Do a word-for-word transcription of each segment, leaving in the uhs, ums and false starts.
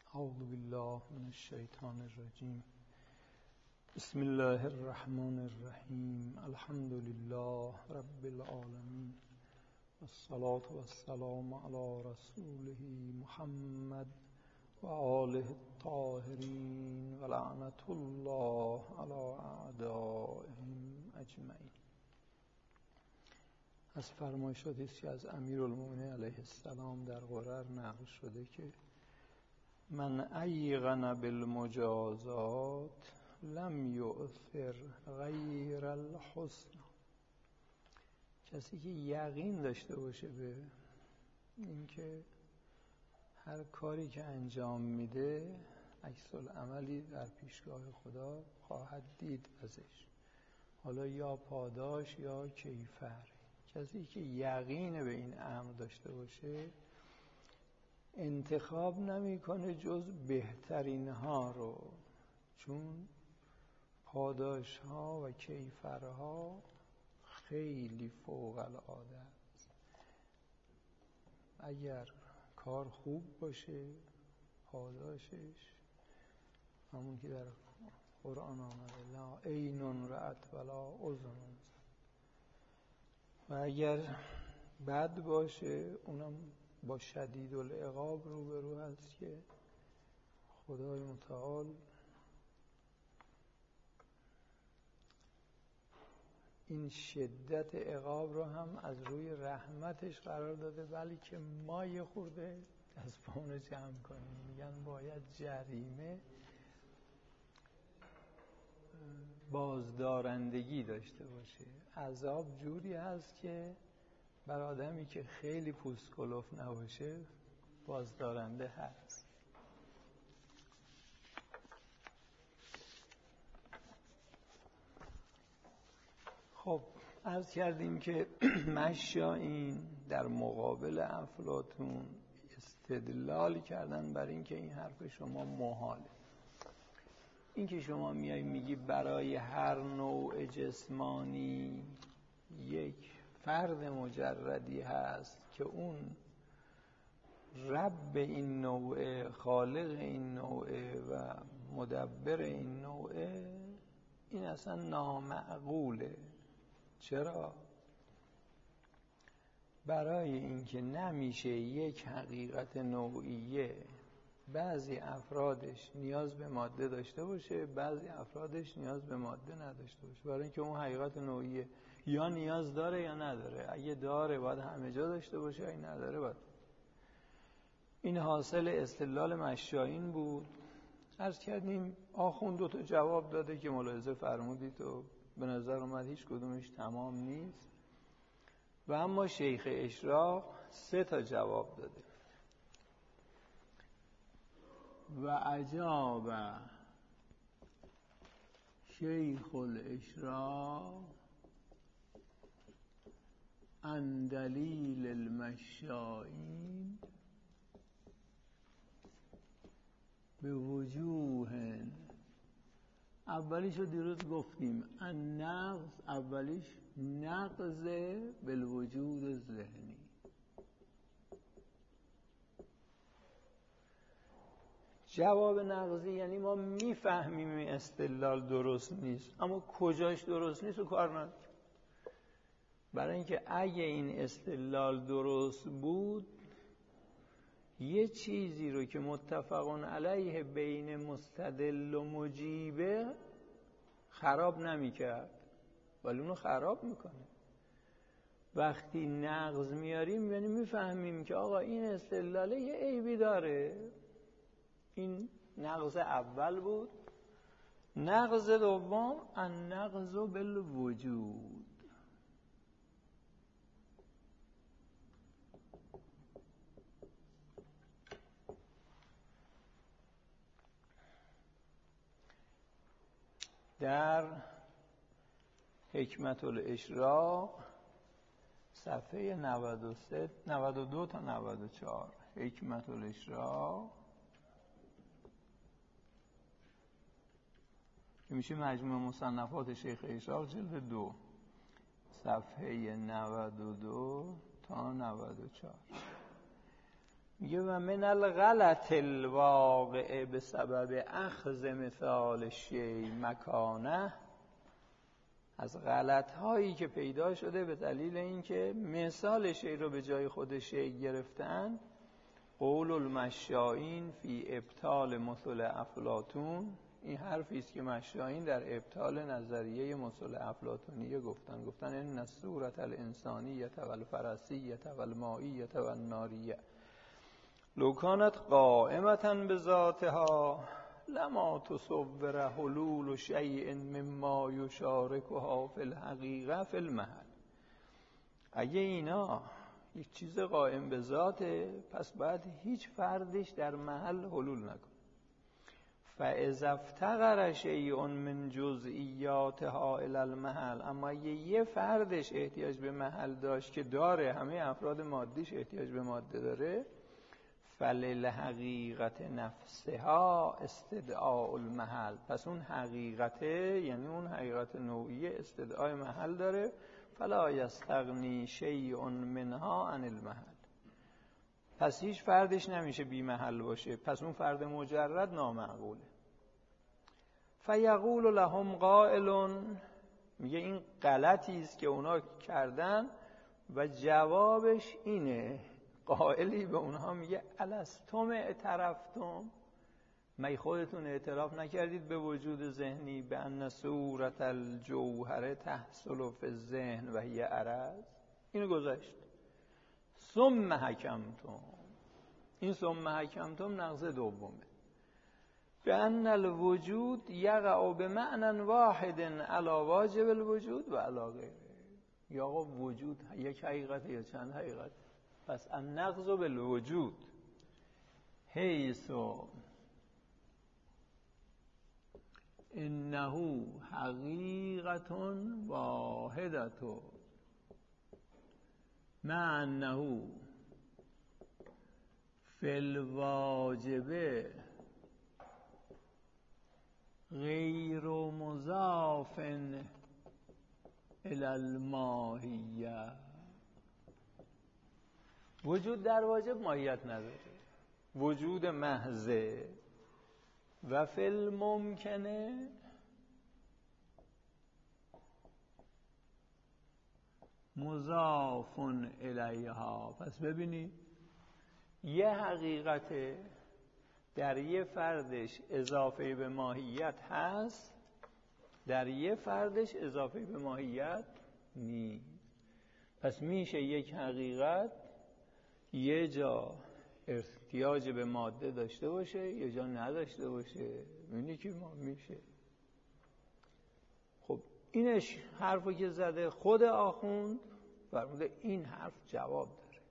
اعوذ بالله من الشیطان الرجیم. بسم الله الرحمن الرحیم. الحمد لله رب العالمین والصلاة والسلام علی رسوله محمد و آله الطاهرین و لعنت الله علی اعدائهم اجمعین. از فرمایشاتی است که از امیرالمؤمنین علیه السلام در قرآن نقل شده که من ایقن بالمجازات لم یؤثر غیر الحسن. کسی که یقین داشته باشه به اینکه هر کاری که انجام میده عکس العملی در پیشگاه خدا خواهد دید ازش، حالا یا پاداش یا کیفر. کسی که یقین به این امر داشته باشه انتخاب نمیکنه جز بهترین ها رو، چون پاداش ها و کیفرها خیلی فوق العاده است. اگر کار خوب باشه پاداشش همون که در قرآن آمده لا عین رأت ولا اذن، و اگر بد باشه اونم با شدید العقاب روبرو هست که خدای متعال این شدت عقاب رو هم از روی رحمتش قرار داده، ولی که ما یه خورده دست پامون رو جمع کنیم. میگن باید جریمه بازدارندگی داشته باشه. عذاب جوری هست که بر آدمی که خیلی پوست کلوف نباشه بازدارنده هست. خب عرض کردیم که مشایین در مقابل افلاطون استدلال کردن بر این که این حرف شما محاله. این که شما میای میگی برای هر نوع جسمانی یک فرد مجردی هست که اون رب این نوع، خالق این نوع و مدبر این نوع، این اصلا نامعقوله. چرا؟ برای اینکه نمیشه یک حقیقت نوعیه بعضی افرادش نیاز به ماده داشته باشه، بعضی افرادش نیاز به ماده نداشته باشه. برای اینکه اون حقیقت نوعیه یا نیاز داره یا نداره. اگه داره باید همه جا داشته باشه، اگه نداره باید. این حاصل استدلال مشایین بود. عرض کردیم آخوند دو تا جواب داده که ملاحظه فرمودید و به نظر اومد هیچ کدومش تمام نیست، و اما شیخ اشراق سه تا جواب داده. و عجاب شیخ الاشراق عن دلیل المشایین به وجوه. اولیش رو دیروز گفتیم، النقض اولیش نقض بالوجود ذهنی. جواب نقضی یعنی ما میفهمیم این استدلال درست نیست، اما کجاش درست نیست و کار نداره. برای اینکه اگه این استدلال درست بود یه چیزی رو که متفقون علیه بین مستدل و مجیبه خراب نمی‌کرد، ولی اونو خراب میکنه. وقتی نقض میاریم یعنی میفهمیم که آقا این استدلاله یه عیبی داره. این نقض اول بود. نقض دوم النقض بالوجود. در حکمت الاشراق صفحه نود و سه نود و دو تا نود و چهار، حکمت الاشراق که میشه مجموع مصنفات شیخ اشراق جلد دو، صفحه نود و دو تا نود و چهار. میگه و من الغلط الواقع به سبب اخذ مثال شی مکانه، از غلط هایی که پیدا شده به دلیل اینکه مثال شی رو به جای خود شی گرفتن. قول المشائین فی ابطال مثل افلاطون، این حرفی است که مشائین در ابطال نظریه مثل افلاطونیه گفتن. گفتن ان الصورة الانسانیة والفرسیة والمائیة والناریة لو كانت قائمة بذاتها لما تصور حلول شیء مما یشارکها فی الحقیقه فی المحل. اگه اینا یک چیز قائم به ذاته، پس باید هیچ فردش در محل حلول نکنه. فاذا افتقر شیء من جزئیاتها الی المحل، اما اگه یه فردش احتیاج به محل داشت که داره، همه افراد مادیش احتیاج به ماده داره، فللحقیقت نفسها استدعاء المحل، پس اون حقیقته، یعنی اون حقیقت نوعی استدعای محل داره. فلا یستغنی شیء منها عن المحل، پس هیچ فردش نمیشه بی محل باشه، پس اون فرد مجرد نامعقوله. فیقول لهم قائل، میگه این غلطی است که اونا کردن و جوابش اینه. قائلی به اونها میگه الستم اعترفتم، می خودتون اعتراف نکردید به وجود ذهنی، به ان صورت الجوهر تحصل فی الذهن و هی عرض. اینو گذاشت. ثم حکمتم، این ثم حکمتم نقض دومه. به ان الوجود یقع بمعنى واحد علی واجب الوجود و علی غیره. یا آقا وجود یک حقیقت یا چند حقیقت؟ پس النقض بالوجود حیث انه حقیقت واحدت مع انه فی الواجب غیر مضاف الی الماهیه. وجود در واجب ماهیت نداره، وجود محضه. و فی الممکنه مضاف الیها. پس ببینید یه حقیقت در یه فردش اضافه به ماهیت هست، در یه فردش اضافه به ماهیت نیست. پس میشه یک حقیقت یه جا احتیاج به ماده داشته باشه، یه جا نداشته باشه. می‌بینی که ما میشه. خب اینش حرفی که زده خود آخوند فرموده این حرف جواب داره.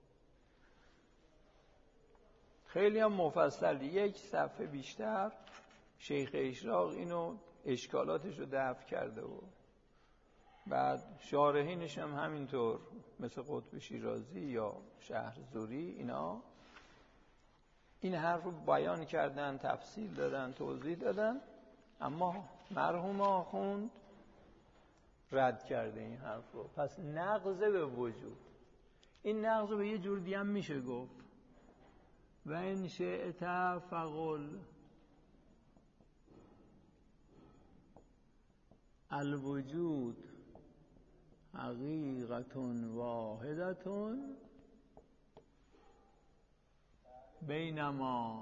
خیلی هم مفصل، یک صفحه بیشتر شیخ اشراق اینو اشکالاتش رو دفع کرده و بعد شارحینش هم همینطور، مثل قطب شیرازی یا شهرزوری، اینا این حرف رو بیان کردن، تفصیل دادن، توضیح دادن، اما مرحوم آخوند رد کرده این حرف رو. پس نقض به وجود، این نقض رو به یه جور دیگه هم میشه گفت و ان شئت فقل الوجود حقیقت واحدت بینما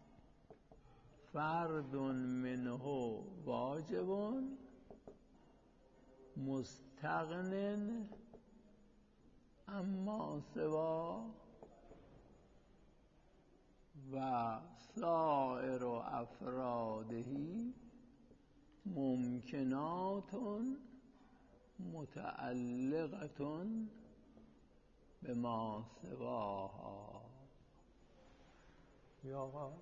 فرد منه واجب مستغن اما سوا و سائر افرادهی ممکنات متعلقة به ما سواها. یا آقا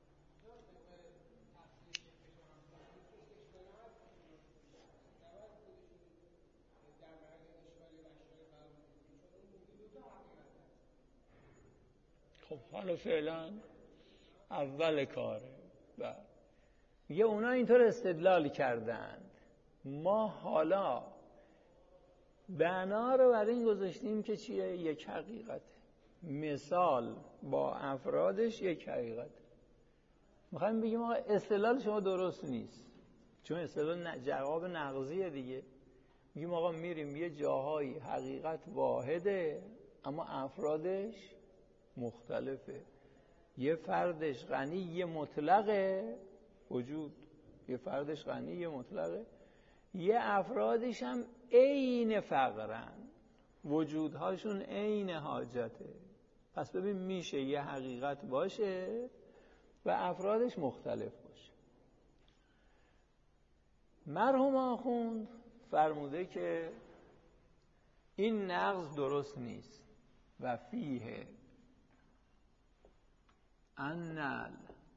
خب حالا فعلا اول کاره. میگه اونا اینطور استدلال کردند، ما حالا بنا رو بر این گذاشتیم که چیه؟ یک حقیقته. مثال با افرادش یک حقیقت. میخوایم بگیم آقا استدلال شما درست نیست، چون استدلال جواب نقضیه دیگه. میگیم آقا میریم یه جاهایی حقیقت واحده اما افرادش مختلفه. یه فردش غنی یه مطلقه وجود، یه فردش غنی یه مطلقه، یه افرادش هم عین فقرن، وجودهاشون عین حاجته. پس ببین میشه یه حقیقت باشه و افرادش مختلف باشه. مرحوم آخوند فرموده که این نقض درست نیست و فیه انل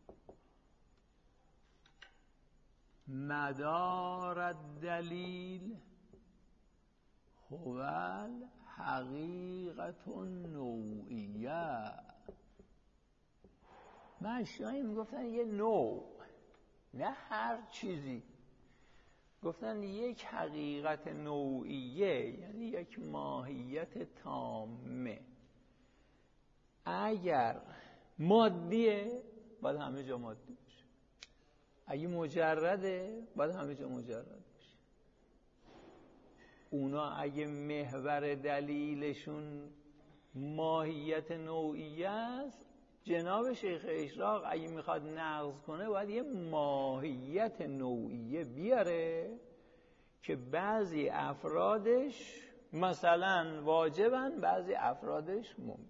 مدار الدلیل هو الحقیقت النوعیه. مشایخ میگفتن یه نوع، نه هر چیزی. گفتن یک حقیقت نوعیه یعنی یک ماهیت تامه. اگر مادیه باید همه جا مادی باشه، اگه مجرده باید همه جا مجرد باشه. اونا اگه محور دلیلشون ماهیت نوعیه است، جناب شیخ اشراق اگه میخواد نقض کنه باید یه ماهیت نوعیه بیاره که بعضی افرادش مثلا واجبن، بعضی افرادش ممکن.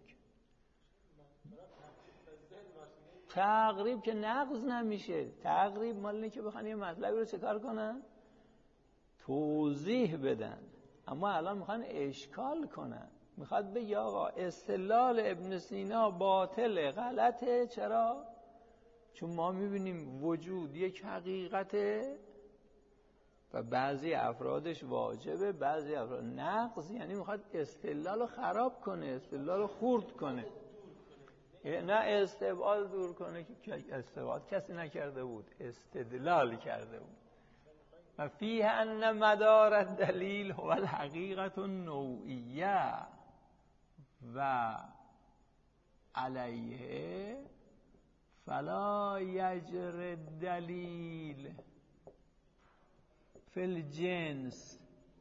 تقریب که نقض نمیشه. تقریب مال اینه که بخوان یه مطلبی رو چکار کنن؟ توضیح بدن. اما الان میخوان اشکال کنن. میخواد بگه آقا استدلال ابن سینا باطله، غلطه. چرا؟ چون ما میبینیم وجود یک حقیقته و بعضی افرادش واجبه، بعضی افراد نقض. یعنی میخواد استدلال رو خراب کنه، استدلال رو خورد کنه، نه استبعاد دور کنه. که استبعاد کسی نکرده بود، استدلال کرده بود. و فیه ان مدار الدلیل هو الحقیقت النوعیه و علیه فلا یجر الدلیل فی الجنس.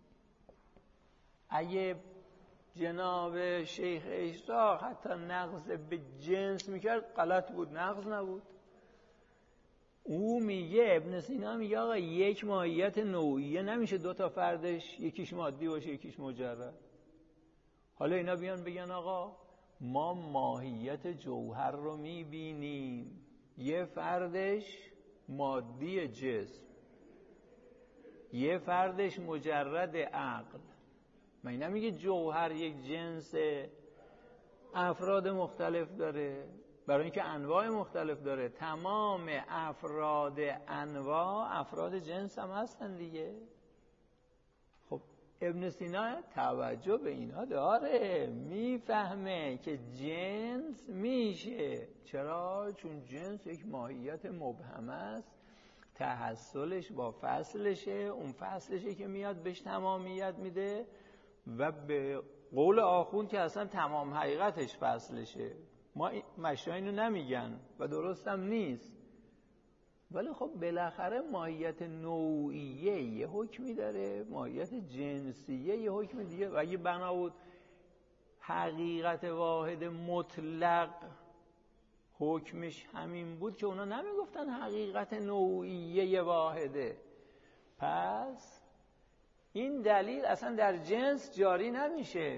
اگه جناب شیخ اشراق حتی نقض به جنس میکرد غلط بود، نقض نبود. او میگه، ابن سینا میگه آقا یک ماهیت نوعیه نمیشه دو تا فردش یکیش مادی باشه یکیش مجرد. حالا اینا بیان بگن آقا ما ماهیت جوهر رو میبینیم، یه فردش مادی جسم، یه فردش مجرد عقل. من نمیگه جوهر یک جنس افراد مختلف داره، برای اینکه انواع مختلف داره. تمام افراد انواع افراد جنس هم هستن دیگه. خب ابن سینا توجه به اینا داره، میفهمه که جنس میشه. چرا؟ چون جنس یک ماهیت مبهم است، تحصلش با فصلشه، اون فصلشه که میاد بهش تمامیت میده و به قول آخوند که اصلا تمام حقیقتش فصلشه. ما مشایخ اینو نمیگن و درست هم نیست، ولی خب بالاخره ماهیت نوعیه یه حکمی داره، ماهیت جنسیه یه حکم دیگه. و اگه بنا بود حقیقت واحد مطلق حکمش همین بود که اونا نمیگفتن حقیقت نوعیه واحده. پس این دلیل اصلا در جنس جاری نمیشه.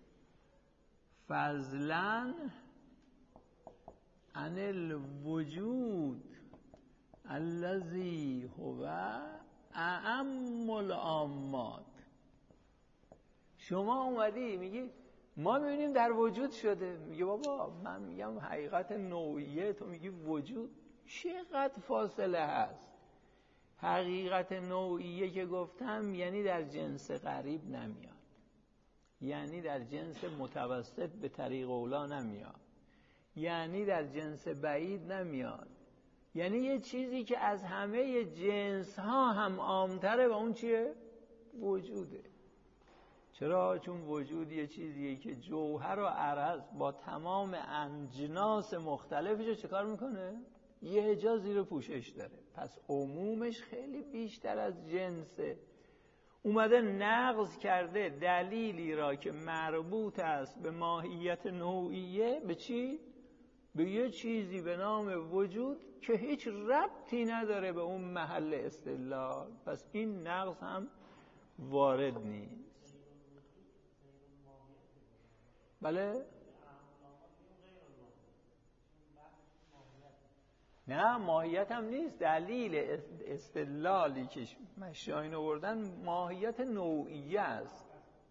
فضلاً عن الوجود الذي هو اعم العامات. شما اومدی میگی ما میبینیم در وجود شده، میگه بابا من میگم حقیقت نوعیه، تو میگی وجود. چقدر فاصله هست. حقیقت نوعیه که گفتم یعنی در جنس قریب نمیاد، یعنی در جنس متوسط به طریق اولا نمیاد، یعنی در جنس بعید نمیاد، یعنی یه چیزی که از همه جنس ها هم عامتره و اون چیه؟ وجوده. چرا؟ چون وجود یه چیزیه که جوهر و عرض با تمام انجناس مختلفش رو چکار میکنه؟ یه جا زیر پوشش داره. پس عمومش خیلی بیشتر از جنسه. اومده نقض کرده دلیلی را که مربوط است به ماهیت نوعیه. به چی؟ به یه چیزی به نام وجود که هیچ ربطی نداره به اون محل استدلال. پس این نقض هم وارد نیست. بله؟ نه ماهیت هم نیست. دلیل استدلالی که مشایخ آوردن ماهیت نوعیه است.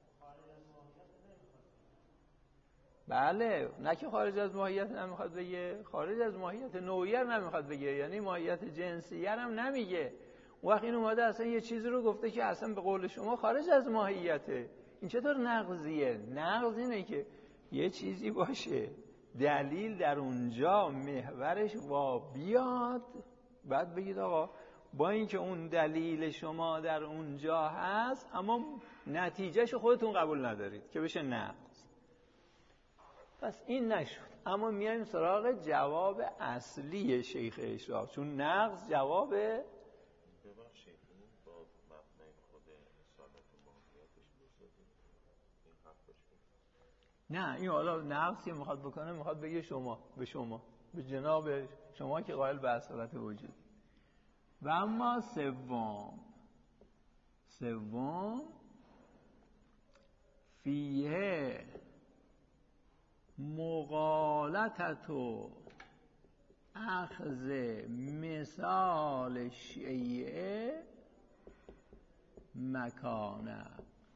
بله، نه که خارج از ماهیت نمیخواد بگه، خارج از ماهیت نوعیه نمیخواد بگه، یعنی ماهیت جنسیه هم نمیگه. اون وقت این اومده اصلا یه چیزی رو گفته که اصلا به قول شما خارج از ماهیته. این چطور نقضیه؟ نقض اینه که یه چیزی باشه دلیل در اونجا محورش وا بیاد، بعد بگید آقا با اینکه اون دلیل شما در اونجا هست اما نتیجهشو خودتون قبول ندارید که بشه نقض. پس این نشد. اما میایم سراغ جواب اصلی شیخ اشراق، چون نقض جواب نه. این حالا نقض که میخواد بکنه میخواد بگه شما به شما به جناب شما که قائل به اصالت وجود. و اما سوم سوم فیه مغالطت و اخذ مثال شیعه مکانه.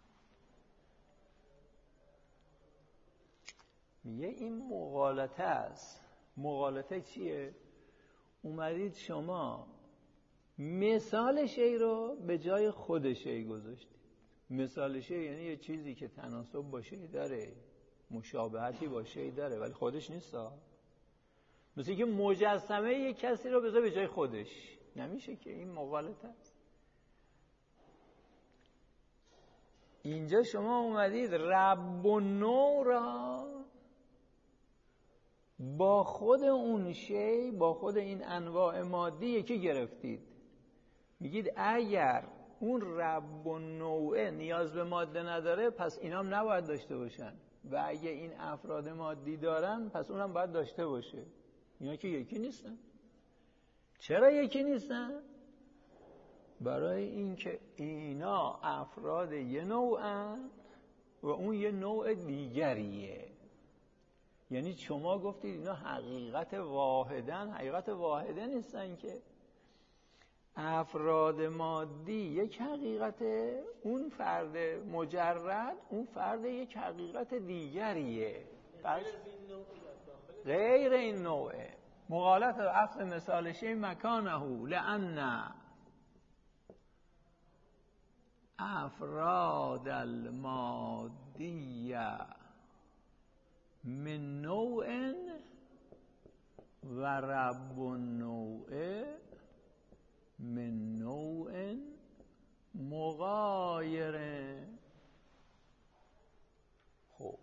میگه این مغالطه است. مغالطه چیه؟ اومدید شما مثال شی رو به جای خود شی گذاشتید. مثال شی یعنی یه چیزی که تناسب با شی داره، مشابهتی با شی داره ولی خودش نیست. مثل که مجسمه یه کسی رو بذار به جای خودش، نمیشه که. این مغالطه است. اینجا شما اومدید رب و نوع را با خود اون شی، با خود این انواع مادی یکی گرفتید. میگید اگر اون رب و نوعه نیاز به ماده نداره پس اینام نباید داشته باشن، و اگه این افراد مادی دارن پس اونم باید داشته باشه. اینا که یکی نیستن. چرا یکی نیستن؟ برای اینکه اینا افراد یه نوعن و اون یه نوع دیگریه. یعنی شما گفتید اینا حقیقت واحدن، حقیقت واحده نیستن که. افراد مادی یک حقیقته، اون فرد مجرد اون فرد یک حقیقت دیگریه. پس غیر این نوعه. مغالطه و اخذ مثال شی مکانه لأن افراد المادیه من نوع و رب النوع من نوع مغایر. خب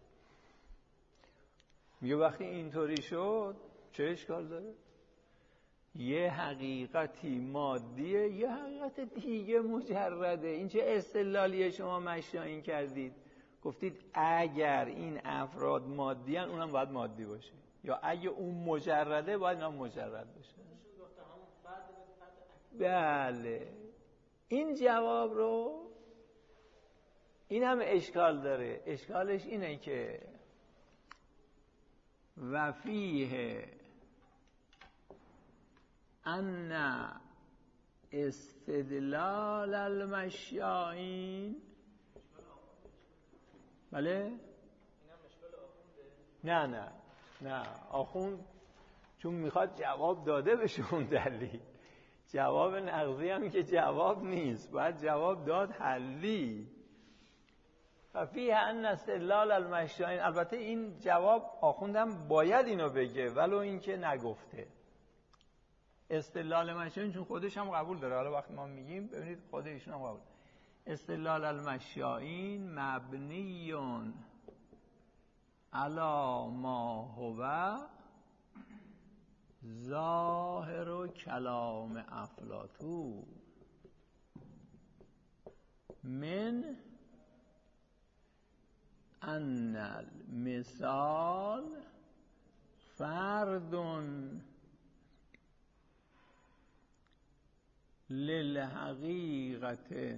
میگه وقتی اینطوری شد چه اشکال داره؟ یه حقیقتی مادیه، یه حقیقت دیگه مجرده. این چه استدلالیه شما مشاین کردید؟ گفتید اگر این افراد مادی هن اونم باید مادی باشه، یا اگه اون مجرده باید اونم مجرد باشه. بله. این جواب رو این هم اشکال داره. اشکالش اینه که و فیه ان استدلال المشاین. بله؟ نه نه نه آخوند چون میخواد جواب داده بشه اون دلیل. جواب نقضی هم که جواب نیست، باید جواب داد حلی. فیه ان استدلال المشاین. البته این جواب آخوندم باید اینو بگه ولو اینکه نگفته. استدلال مشاین چون خودش هم قبول داره. حالا وقتی ما میگیم ببینید خود ایشون هم قبول. استدلال المشایین مبنیون علی ما هو ظاهر کلام افلاطون من ان المثال فرد للحقیقت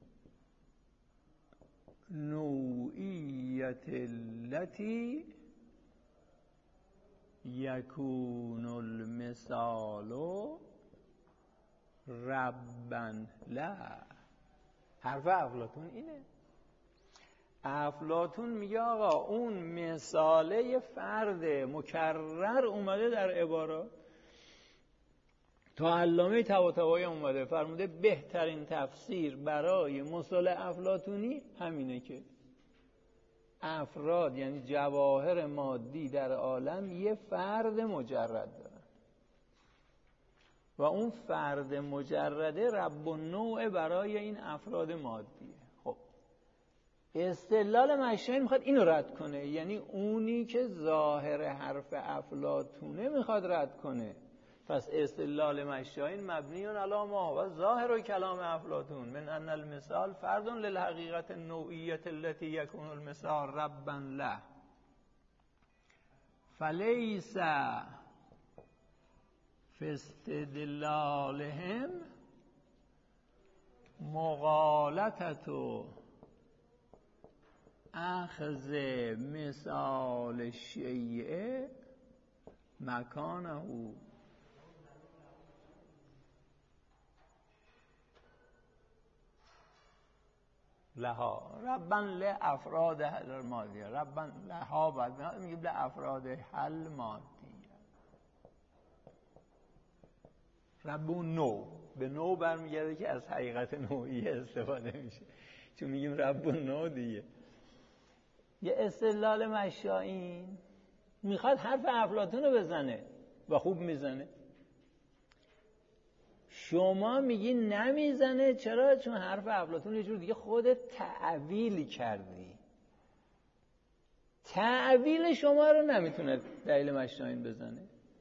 نوعیت التي یکون المثال ربا لا. حرف افلاطون اینه. افلاطون میگه آقا اون مثاله فرد مکرر اومده در عبارات. تا علامه طباطبایی اومده فرموده بهترین تفسیر برای مثال افلاطونی همینه که افراد یعنی جواهر مادی در عالم یه فرد مجرد دارن و اون فرد مجرده رب النوع برای این افراد مادیه. خب استدلال مشایین میخواد اینو رد کنه، یعنی اونی که ظاهر حرف افلاطونه میخواد رد کنه. پس استدلال مشایین مبنیون علی ما و ظاهر کلام افلاطون من ان المثال فرد للحقیقت النوعیت التي یکون المثال ربا له فلیس فی استدلالهم مغالطة اخذ مثال الشیء مکانه لها ربا لافراد حل مادیه. ربا لها باید میگیم لافراد حل مادیه. رب نو به نو برمیگرده که از حقیقت نوعی استفاده میشه، چون میگیم رب نو دیگه. یه استدلال مشایین میخواد حرف افلاطون رو بزنه و خوب میزنه. شما میگی نمیزنه. چرا؟ چون حرف افلاطون یه جور دیگه خودت تعویل کردی. تعویل شما رو نمیتونه دلیل مشایین بزنه.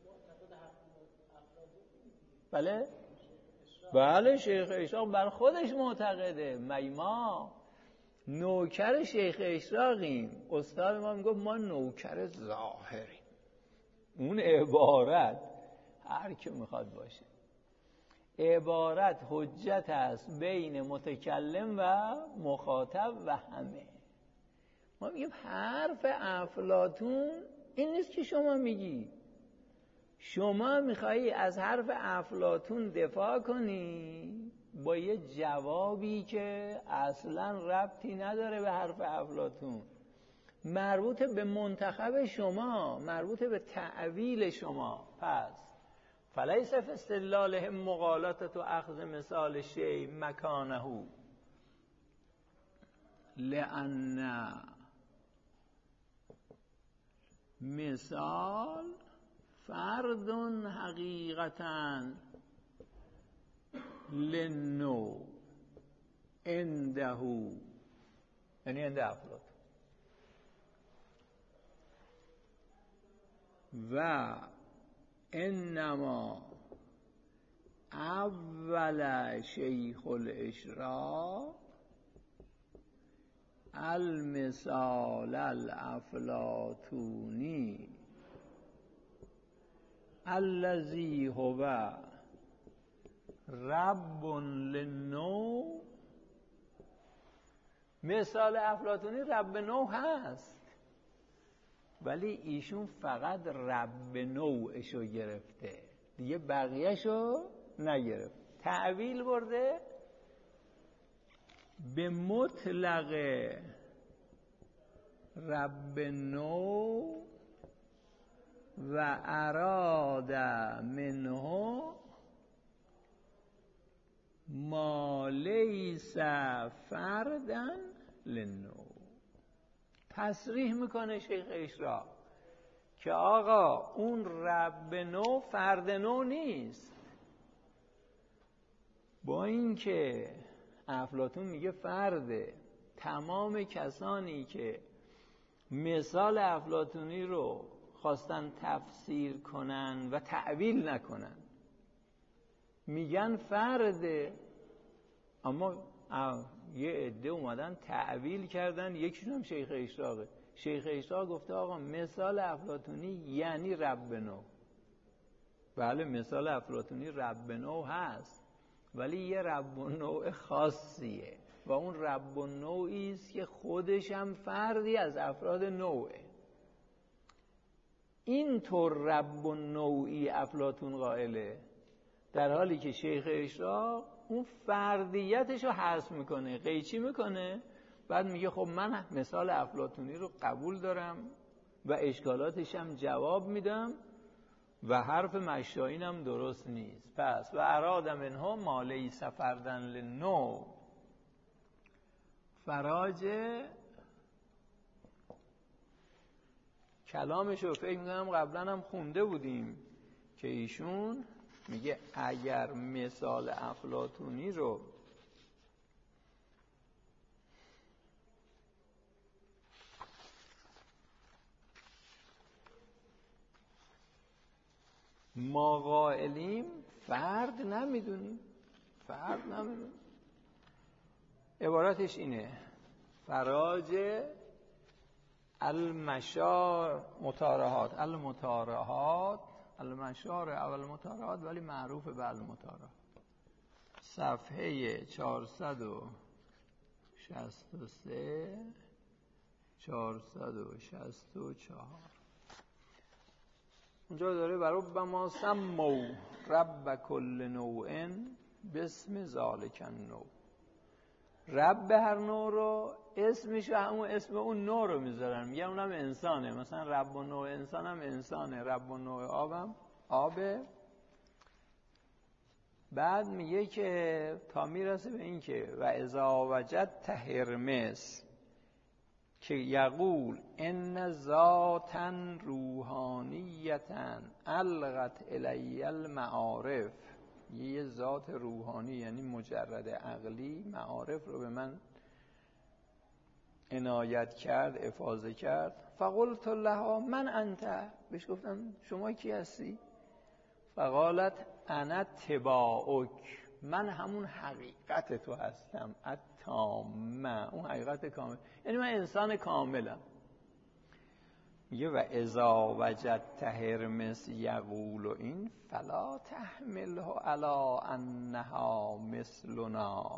بله؟ بله شیخ اشراق بر خودش معتقده. میما نوکر شیخ اشراقیم. استاد ما میگفت ما نوکر ظاهریم. اون عبارت هر که میخواد باشه، عبارت حجت است بین متکلم و مخاطب و همه. ما میگیم حرف افلاطون این نیست که شما میگی. شما میخوایی از حرف افلاطون دفاع کنی با یه جوابی که اصلا ربطی نداره به حرف افلاطون، مربوط به منتخب شما، مربوط به تعویل شما. پس فلیس فی استدلالهم مغالطة اخذ مثال شیء مکانه لأن مثال فرد حقیقتا للنوع عنده، یعنی عند افلاطون، و انما اول شیخ الاشراق المثال الافلاطونی الذی هو رب للنوع. مثال افلاطونی رب نوع هست، ولی ایشون فقط رب نوعشو گرفته، دیگه بقیهشو نگرفت. تعویل برده به مطلق رب نوع و اراد منه ما لیس فردا للنوع. تصریح میکنه شیخ اشراق که آقا اون رب نوع فرد نوع نیست، با اینکه افلاطون میگه فرده. تمام کسانی که مثال افلاطونی رو خواستن تفسیر کنن و تعویل نکنن میگن فرده، اما یه عده اومدن تعویل کردن. یکیشون هم شیخ اشراقه. شیخ اشراق گفته آقا مثال افلاطونی یعنی رب نو. بله مثال افلاطونی رب نو هست، ولی یه رب نوع خاصیه و اون رب نوعی است که خودش هم فردی از افراد نوعه. این طور رب نوعی افلاطون قائله، در حالی که شیخ اشراق اون فردیتش رو حذف میکنه، قیچی میکنه، بعد میگه خب من مثال افلاطونی رو قبول دارم و اشکالاتش هم جواب میدم و حرف مشایین هم درست نیست. پس و اراد منها ما لیس فردن لنو. فراج کلامش رو فکر میکنم قبلا هم خونده بودیم که ایشون میگه اگر مثال افلاطونی رو ما قائلیم فرد نمیدونیم، فرد نمیدونیم. عبارتش اینه: فراج المشار متارهات المتارهات المشار اول متارهات، ولی معروف به المتارهات، صفحه چهارصد و شصت و سه چهارصد و شصت و چهار. اونجا داره برای ما سمو رب کل نوع باسم ذالک النوع. رب هر نوع رو اسمش همون اسم اون نوع رو میذارن، میگن اونم انسانه. مثلا رب و نوع انسان هم انسانه، رب و نوع آبم آبه. بعد میگه که تا میرسه به این که و اذا وجدت هرمس که یقول ان ذاتا روحانیتا الغت الی المعارف، یه ذات روحانی یعنی مجرد عقلی معارف رو به من عنایت کرد، افاضه کرد. فقلت لها من انت، بهش گفتم شما کی هستی؟ فقالت انا تباعک، من همون حقیقت تو هستم، التامه، اون حقیقت کامل، یعنی من انسان کاملم. میگه و اذا وجدت هرمس یقول این فلا تحمله علی انها مثلنا،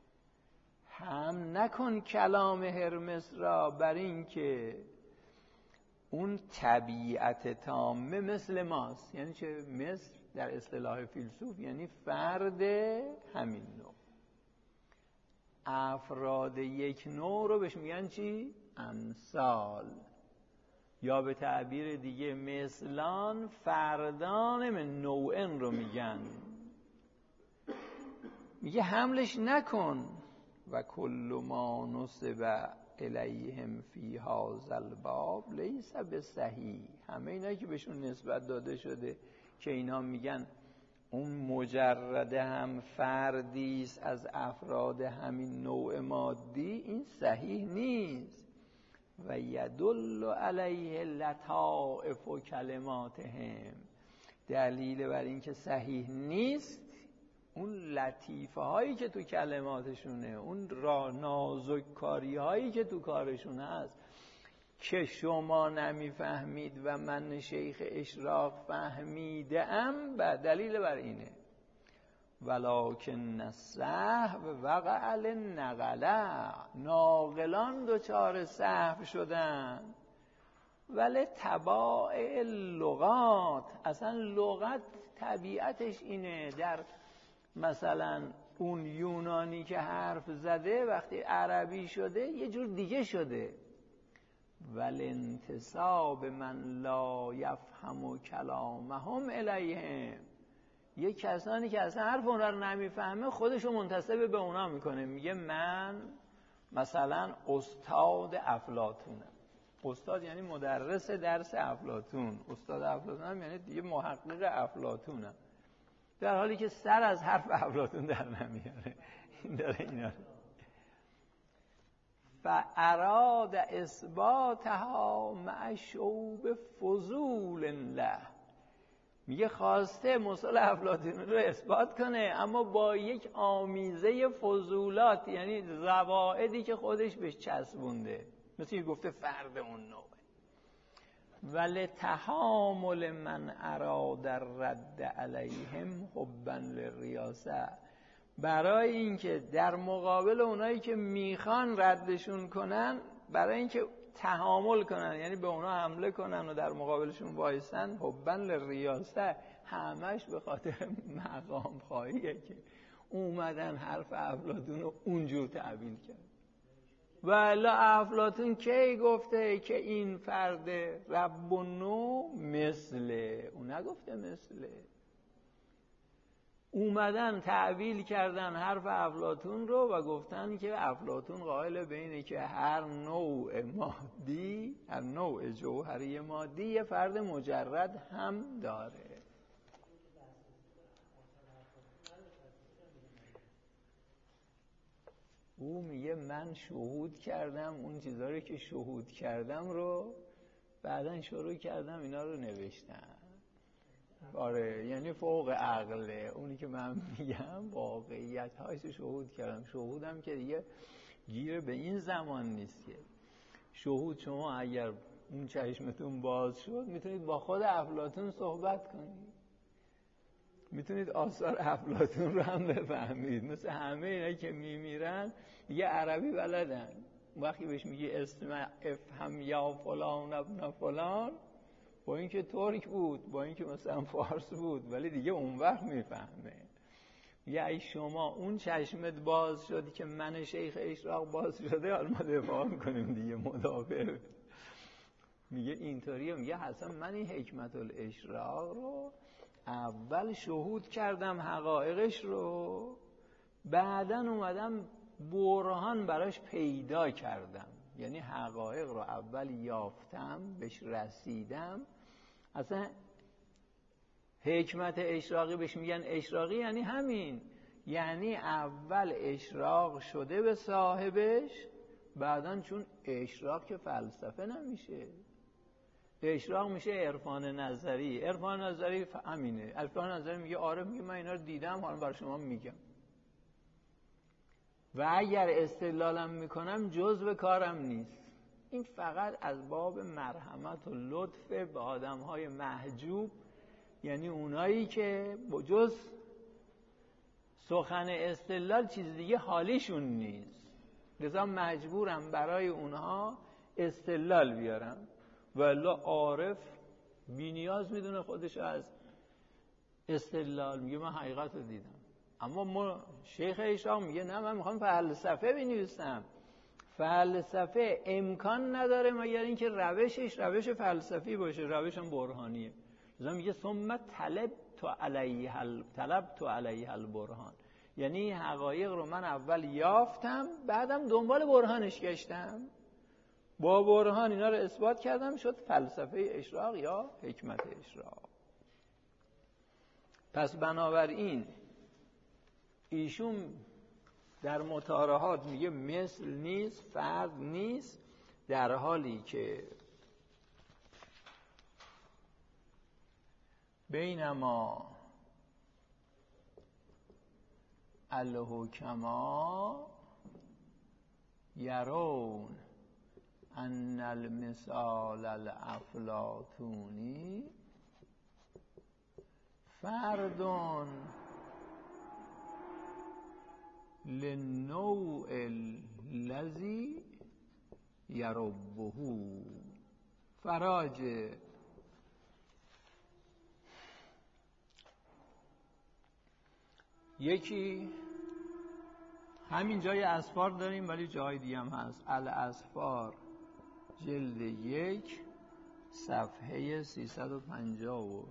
هم نکن کلام هرمس را بر این که اون طبیعت تامه مثل ماست. یعنی چه؟ مثل در اصطلاح فیلسوف یعنی فرد همین نوع. افراد یک نوع رو بهش میگن چی؟ امثال، یا به تعبیر دیگه مثلان فردان من نوعن رو میگن. میگه حملش نکن. و کل ما نسب الیهم فی هذا الباب لیس بصحیح، همه اینا که بهشون نسبت داده شده که اینا میگن اون مجرد هم فردی است از افراد همین نوع مادی، این صحیح نیست. و یدل علیه لطائف و کلماتهم، دلیل بر این که صحیح نیست اون لطیفه هایی که تو کلماتشونه، اون را نازک کاری هایی که تو کارشون هست که شما نمیفهمید و من شیخ اشراق فهمیدم. و دلیل بر اینه ولکن السهو وقع للنقلا، ناقلان دچار سهو شدن. ولی طبائع اللغات، اصلا لغت طبیعتش اینه، در مثلا اون یونانی که حرف زده وقتی عربی شده یه جور دیگه شده. ولی انتساب من لا یفهم کلامهم الیهم، یه کسانی که اصلا حرف اونا رو نمیفهمه خودشو منتسب به اونا میکنه. میگه من مثلا استاد افلاطونم. استاد یعنی مدرس درس افلاطون، استاد افلاطون هم یعنی دیگه محقق افلاطونم، در حالی که سر از حرف افلاطون در نمیاره. داره اینا. فاراد اثباتها مع شوب فضول له، میگه خواسته مثال افلاطون رو اثبات کنه اما با یک آمیزه فضولات، یعنی زوائدی که خودش بهش چسبونده، مثل که گفته فرد اون نوعه. ولی تحامل من اراد رد علیهم حبا للریاسه، برای اینکه در مقابل اونایی که میخوان ردشون کنن، برای اینکه تحامل کنن یعنی به اونا حمله کنن و در مقابلشون وایسن، حبا للریاسه، همش به خاطر مقام خواهیه که اومدن حرف افلاطون رو اونجور تعبیل کرد. والا افلاطون کی گفته که این فرد رب النوع مثله؟ اون نگفته مثله. اومدن تعبیل کردن حرف افلاطون رو و گفتن که افلاطون قائل به اینه که هر نوع مادی، هر نوع جوهری مادی یه فرد مجرد هم داره. او میگه من شهود کردم اون چیزایی که شهود کردم رو بعدن شروع کردم اینا رو نوشتم. آره، یعنی فوق عقله. اونی که من میگم واقعیت هایش شهود کردم. شهودم که دیگه گیر به این زمان نیست که شهود شما اگر اون چشمتون باز شد میتونید با خود افلاطون صحبت کنید، میتونید آثار افلاطون رو هم بفهمید. مثل همه اینا که میمیرن یه عربی بلدن، وقتی بهش میگی اسم افهم یا فلان ابن فلان، با اینکه ترک بود، با اینکه مثلا فارس بود، ولی دیگه اون وقت میفهمه. میگه ای شما اون چشمت باز شد که من شیخ اشراق باز شده، حالا ما دفاع میکنیم دیگه، مدافع. میگه اینطوریه. میگه حسن من این حکمت الاشراق رو اول شهود کردم حقایقش رو، بعدن اومدم برهان براش پیدا کردم. یعنی حقایق رو اول یافتم، بهش رسیدم. اصلا حکمت اشراقی بهش میگن اشراقی یعنی همین، یعنی اول اشراق شده به صاحبش، بعدن چون اشراق که فلسفه نمیشه، اشراق میشه عرفان نظری. عرفان نظری همینه. عرفان نظری میگه آره، میگه من اینا رو دیدم، حالا برای شما میگم و اگر استدلالم میکنم جزء کارم نیست. این فقط از باب مرحمت و لطف به آدمهای محجوب، یعنی اونایی که با جز سخن استدلال چیز دیگه حالیشون نیست، لذا مجبورم برای اونها استدلال بیارم. والا عارف بی نیاز میدونه خودش از استدلال، میگه من حقیقت رو دیدم. اما ما شیخ اشراق میگه نه، من میخوام فلسفه بنویسم. فلسفه امکان نداره مگر اینکه روشش روش فلسفی باشه، روش هم برهانیه. لذا میگه ثم طلب تو علیه ال... طلب تو علیه البرهان، یعنی حقایق رو من اول یافتم، بعدم دنبال برهانش گشتم، با برهان اینا رو اثبات کردم، شد فلسفه اشراق یا حکمت اشراق. پس بنابراین ایشون در مطارحات میگه مثل نیست، فرد نیست، در حالی که بینما الحکما یرون ان المثال الافلاطونی فردون للنوع الذی یربه. فراج یکی همین جای اسفار داریم ولی جای دیگه هم هست. الاسفار جلد یک صفحه سیصد و پنجاه و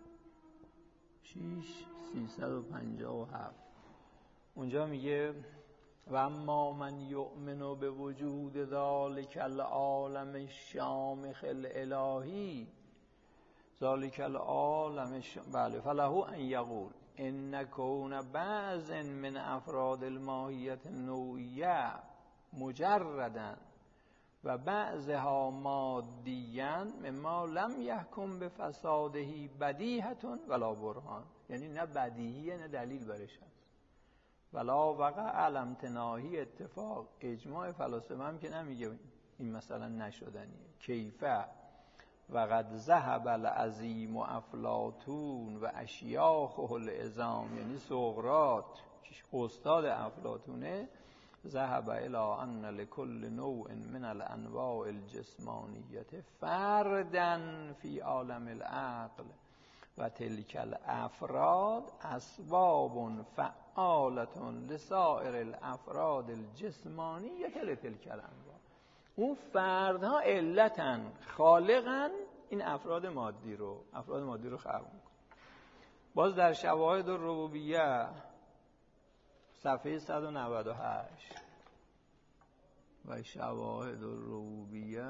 شش سیصد و پنجاه و هفت. اونجا میگه و اما من یؤمن به وجود ذالک العالم الشامخ الالهی، ذالک العالم الشامخ، بله، فله ان یقول ان کون بعض من افراد الماهیت النوعیه مجردا و بعضها مادیاً مما لم یحکم به فساده بدیهة ولا برهان، یعنی نه بدیهیه نه دلیل برش هست. ولا وقع علی امتناعی اتفاق، اجماع فلاسفه هم که نمیگه این مثلا نشدنیه. کیفه و قد ذهب العظیم و افلاطون و اشیاخه العظام، یعنی سقراط استاد افلاطونه، ذهب الى ان لكل نوع من الانواع الجسمانیت فردا فی عالم العقل و تلک الافراد اسباب فعالة لسائر الافراد الجسمانیت لتلک الانواع. اون فردها علتن، خالقن این افراد مادی رو، افراد مادی رو خلق میکنن. باز در شواهد الربوبیه صفحه صد و نود و هشت و شواهد الربوبیه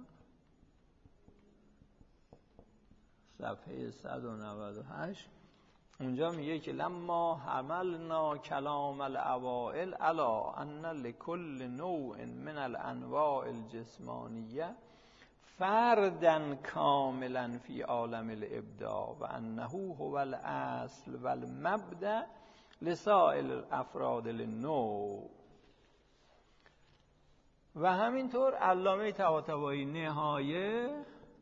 صفحه صد و نود و هشت اونجا میگه که لما حملنا کلام الاوائل علی ان لكل نوع من الانواع الجسمانیه فردا کاملا فی عالم الابداع و انه هو الاصل و المبدأ لسائر افراد النوع. و همینطور علامه طباطبایی نهایه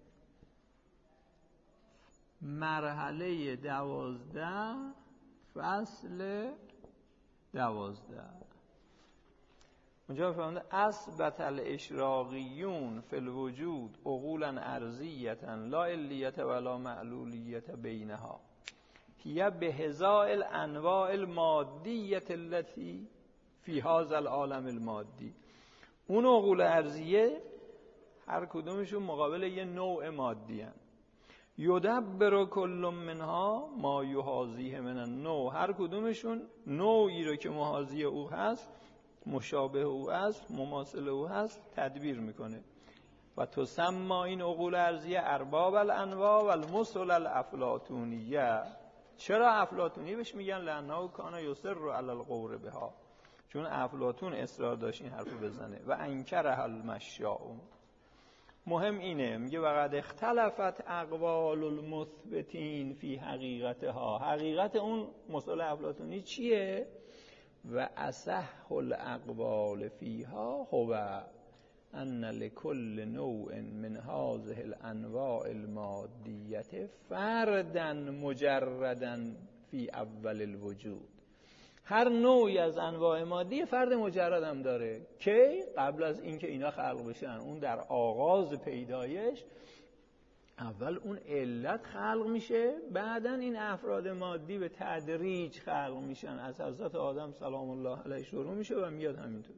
مرحله دوازده فصل دوازده اونجا فرموده اثبت الاشراقیون فی الوجود عقولا ارضیتا لا علیت ولا معلولیت بینها هی به هزاء الانواع المادیت التي فی هذا العالم المادی. اون عقول ارضیه هر کدومشون مقابل یه نوع مادی هن. یدبر کل منها ما یحاذیه من النوع، هر کدومشون نوعی رو که محاذی او هست، مشابه او هست، مماثل او هست تدبیر میکنه. و تسمى این عقول ارضیه ارباب الانواع و المثل الافلاطونیه. چرا افلاطونی بهش میگن؟ لانه کان یصر علی القول بها، چون افلاطون اصرار داشت این حرفو بزنه. و انکره المشاؤون. مهم اینه، میگه وقد اختلفت اقوال المثبتین فی حقیقتها، حقیقت اون مثل افلاطونی چیه؟ و اصح الاقوال فیها هو ان لكل نوع من هذه الانواع المادیه فردا مجردا فی اول الوجود. هر نوعی از انواع مادی فرد مجرد هم داره که قبل از اینکه اینا خلق بشن، اون در آغاز پیدایش اول اون علت خلق میشه، بعدن این افراد مادی به تدریج خلق میشن. از حضرت آدم سلام الله علیه شروع میشه و میاد همینطور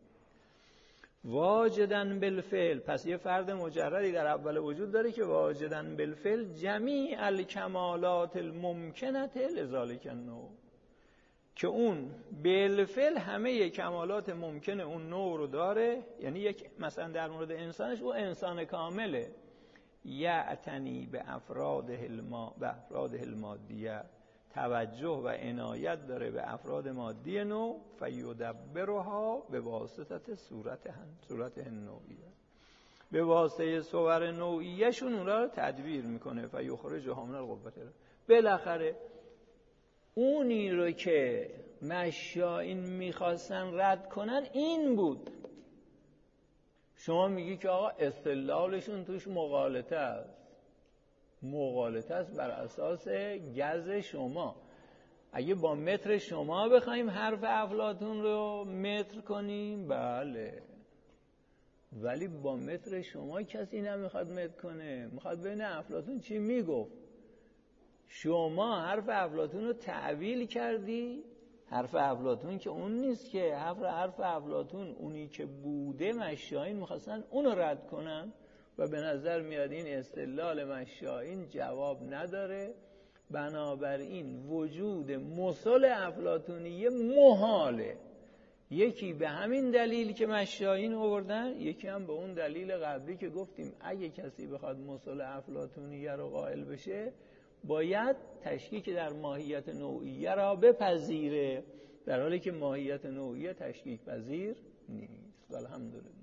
واجدن بالفعل. پس یه فرد مجردی در اول وجود داره که واجدن بالفعل جمیع الکمالات الممکنه لذالک النوع، که اون بالفعل همه کمالات ممکن اون نوع رو داره. یعنی یک مثلا در مورد انسانش، او انسان کامله. یعتنی به افراد الما به افراد المادیه، توجه و عنایت داره به افراد مادی نوع. فیدبرها به واسطه صورتهن صورته نوعیه، به واسطه صور نوعیه شون اون را تدبیر میکنه. فیخرجها من القوة. بالاخره اونی رو که مشائین میخواستن رد کنن این بود. شما میگی که آقا استدلالشون توش مغالطه است. مغالطه است بر اساس گز شما. اگه با متر شما بخوایم حرف افلاطون رو متر کنیم، بله، ولی با متر شما کسی نمیخواد متر کنه. میخواد ببینه افلاطون چی میگفت. شما حرف افلاطون رو تعویل کردی. حرف افلاطون که اون نیست که. حرف حرف افلاطون اونی که بوده مشائین میخواستن اون رو رد کنن و به نظر میاد این استدلال مشائین جواب نداره. بنابراین وجود مثل افلاطونیه محاله. یکی به همین دلیل که مشائین آوردن، یکی هم به اون دلیل قبلی که گفتیم اگه کسی بخواد مثل افلاطونیه رو قائل بشه باید تشکیک در ماهیت نوعیه را بپذیره، در حالی که ماهیت نوعیه تشکیک پذیر نیست. الحمدلله.